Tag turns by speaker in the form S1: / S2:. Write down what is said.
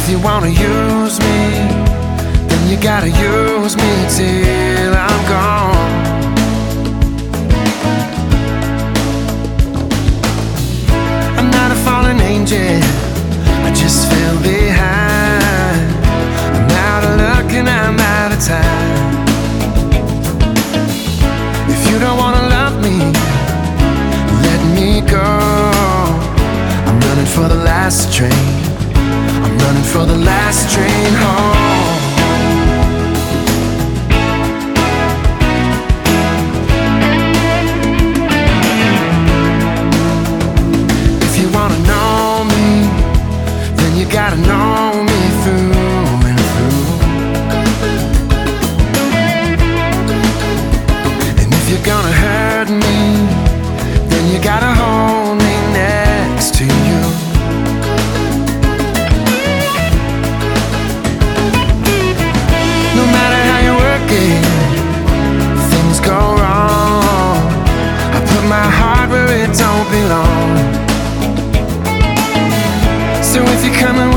S1: you wanna use me, then you gotta use me till I'm gone. I'm not a fallen angel, I just fell behind. I'm out of luck and I'm out of time. If you don't wanna love me, let me go. I'm running for the last train, I'm running for the last train home. If you wanna know me, then you gotta know me through and through. And if you're gonna hurt me, then you gotta hold me next to you. No matter how you work it, things go wrong. I put my heart where it don't belong. So if you're coming